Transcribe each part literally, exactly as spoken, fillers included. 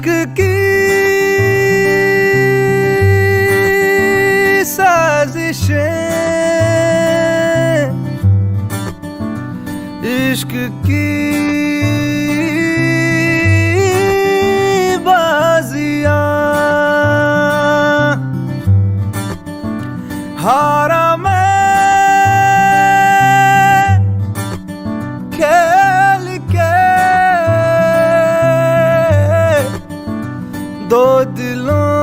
इश्क की साजिशें, इश्क की बाजियां, हारा मैं खेल के दो दिलों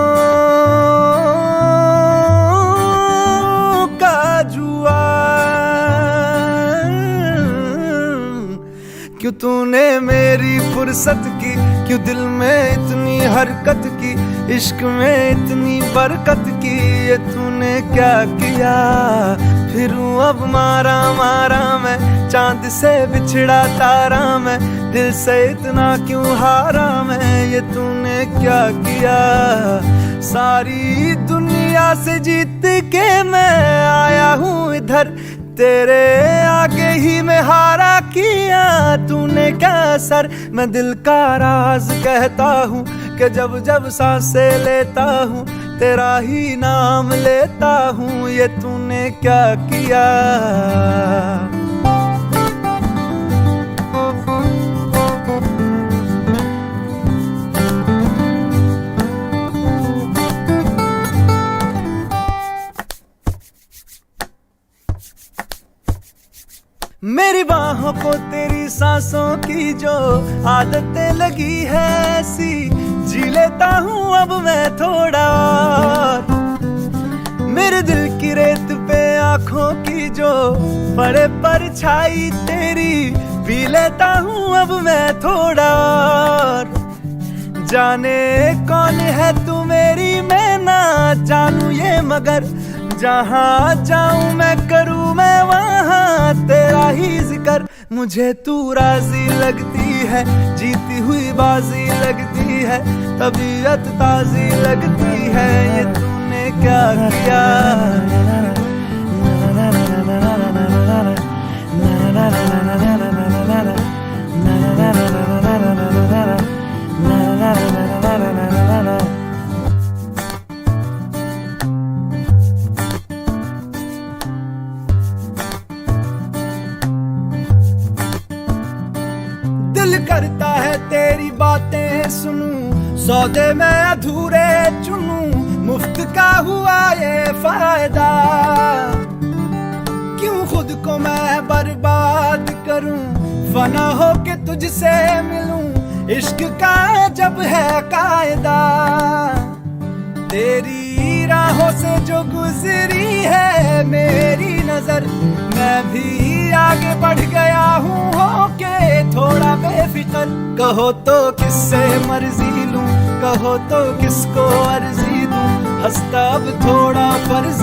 का जुआ। क्यों तूने मेरी फुर्सत की, क्यों दिल में इतनी हरकत की, इश्क में इतनी बरकत की, ये तूने क्या किया। फिरूं अब मारा मारा मैं, चांद से बिछड़ा तारा मैं, दिल से इतना क्यों हारा मैं, ये तूने क्या किया। सारी दुनिया से जीत के मैं आया हूँ इधर, तेरे आगे ही मैं हारा किया। तूने क्या असर, मैं दिल का राज कहता हूँ कि जब जब सांसें लेता हूँ तेरा ही नाम लेता हूँ, ये तूने क्या किया। मेरी बाहों को तेरी सांसों की जो आदतें लगी है ऐसी, जी लेता हूँ अब मैं थोड़ा और। मेरे दिल की रेत पे आंखों की जो पड़े परछाई तेरी, पी लेता हूँ अब मैं थोड़ा और। जाने कौन है तू मेरी, मैं ना जानू ये, मगर जहाँ जाऊं मैं करूँ मैं वहाँ तेरा ही जिक्र। मुझे तू राजी लगती है, जीती हुई बाजी लगती है, तबीयत ताजी लगती है, ये तूने क्या किया। दिल करता है तेरी बातें सुनूं, सौदे में अधूरे चुनूं, मुफ्त का हुआ ये फायदा। क्यों खुद को मैं बर्बाद करूं, फना हो के तुझसे मिलूं, इश्क का जब है कायदा। तेरी राहों से जो गुजरी है मेरी नजर, मैं भी आगे बढ़ गया हूँ होके थोड़ा बेफिक्र। कहो तो किससे मर्जी लूं, कहो तो किसको अर्जी दूं, हंसता अब थोड़ा फर्ज